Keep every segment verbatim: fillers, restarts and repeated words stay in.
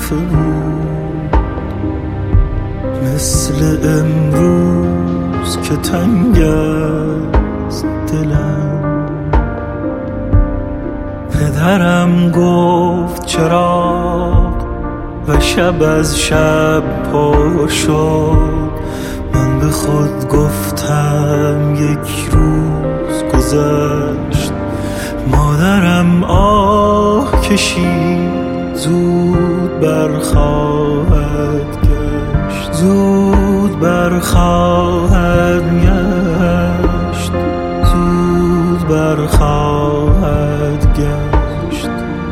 دفعه بود، مثل امروز که تنگ است دلم. پدرم گفت چراغ و شب از شب پر شد. من به خود گفتم یک روز گذشت. مادرم آه کشید، زود برخواهد گشت، زود برخواهد گشت، زود برخواهد گشت.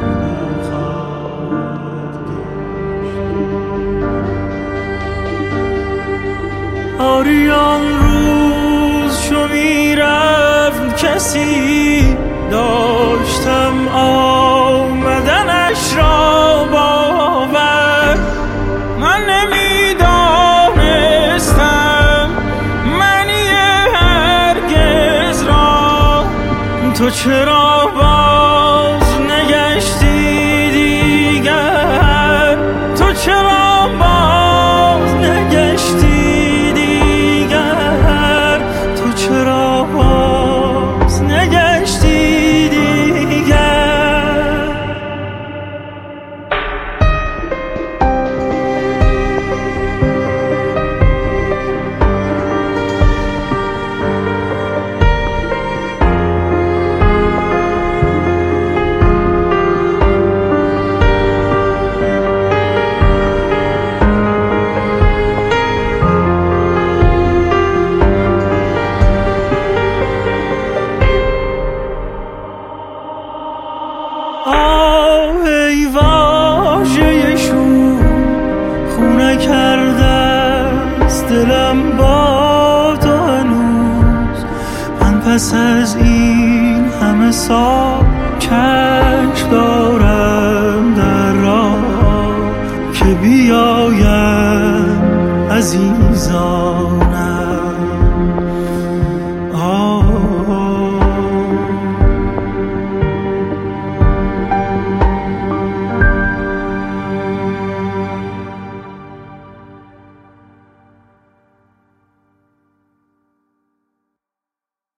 آری آن روز چو میرفت کسی، داشتم آمدنش را باور. من نمیدانستم معنی هرگز را. تو چرا باز نگشتی دیگر؟ تو چرا باز نگشتی دیگر؟ تو چرا باز نگشتی دیگر؟ آه ای واژه شور، خونه کرده است دلم با تو هنوز. من پس از این همه سال کشف دارم در راه، که بیایم عزیزانم.